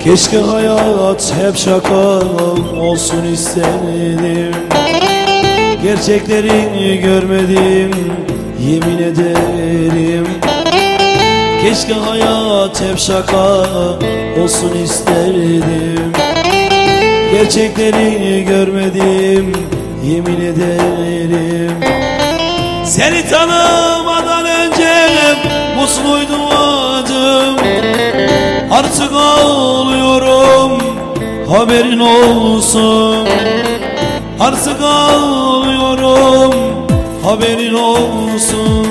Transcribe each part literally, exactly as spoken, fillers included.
Keşke hayat hep şaka olsun istedim. Gerçekleri görmedim, yemin ederim. Keşke hayat hep şaka olsun isterdim. Gerçekleri görmedim, yemin ederim. Seni tanımadan önce mutluydum adım. Artık ağlıyorum, haberin olsun. Artık ağlıyorum, haberin olsun.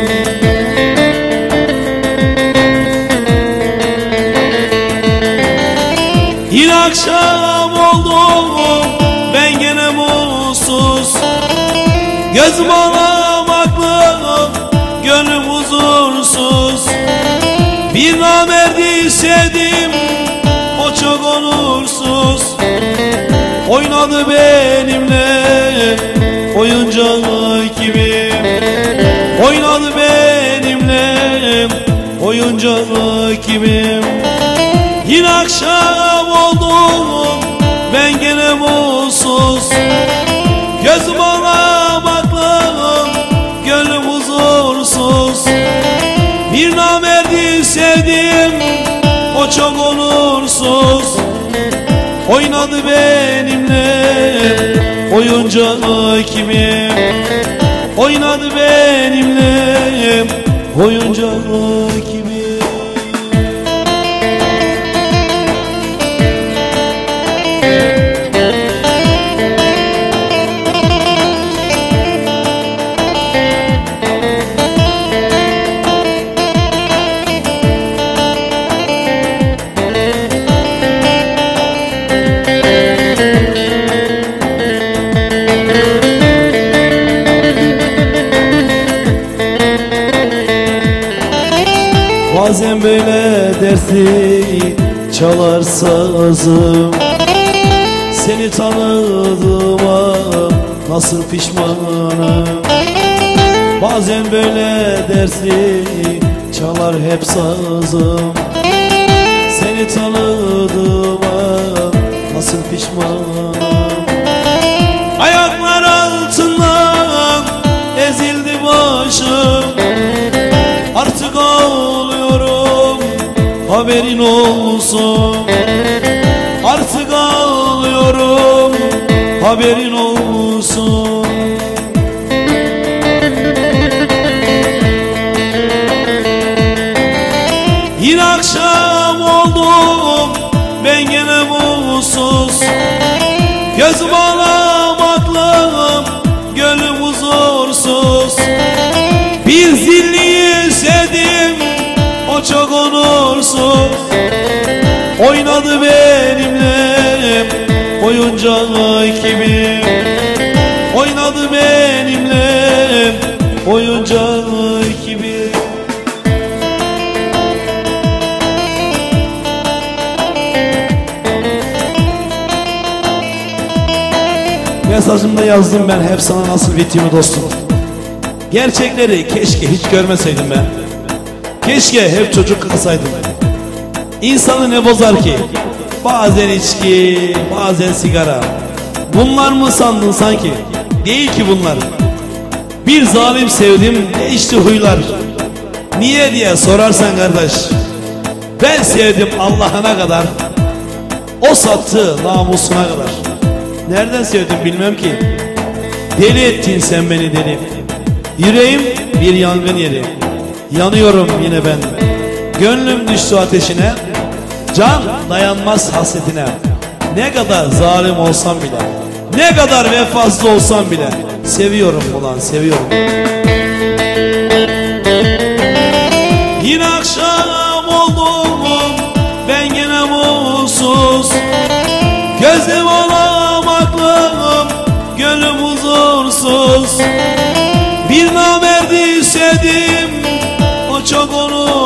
Yine akşam oldu, ben gene mutsuz. Gözüm ağlamaklı, gönlüm huzursuz. Bir namerdi sevdim, o çok onursuz. Oynadı benimle, oyuncak gibi. Oynadı benimle, oyuncak gibi. Yine akşam oldu, ben gene mutsuz. Gözüm ağlamaklı, gönlüm huzursuz. Bir namerdi sevdim, o çok onursuz. Oynadı benimle, oyuncak gibi. Oynadı benimle, oyuncak gibi. Bazen böyle dertli çalar sazım. Seni tanıdığıma nasıl pişmanım. Bazen böyle dertli çalar hep sazım. Seni tanıdığıma nasıl pişmanım. Ayaklar altından ezildi başım. Artık ağlıyorum, haberin olsun. Artık ağlıyorum, haberin olsun. Yine akşam oldu, ben gene mutsuz. Gözüm ağlamaklı, gönlüm huzursuz. Bir zilliyi sevdim, o çok onursuz. Oynadı benimle, oyuncak gibi. Oynadı benimle, oyuncak gibi. Mesajımda yazdım ben hep sana nasıl bittiğimi dostum. Gerçekleri keşke hiç görmeseydim ben. Keşke hep çocuk kalsaydım. İnsanı ne bozar ki? Bazen içki, bazen sigara. Bunlar mı sandın sanki? Değil ki bunlar. Bir zalim sevdim, değişti huylar. Niye diye sorarsan kardeş, ben sevdim Allah'ına kadar, o sattı namusuna kadar. Nereden sevdim bilmem ki. Deli ettin sen beni deli. Yüreğim bir yangın yeri. Yanıyorum yine ben. Gönlüm düştü ateşine. Can dayanmaz hasretine. Ne kadar zalim olsam bile, ne kadar vefasız olsam bile seviyorum ulan, seviyorum. Yine akşam oldu mu, ben gene mutsuz. Gözüm ağlamaklı, gönlüm huzursuz. Bir namerdi sevdim, o çok onu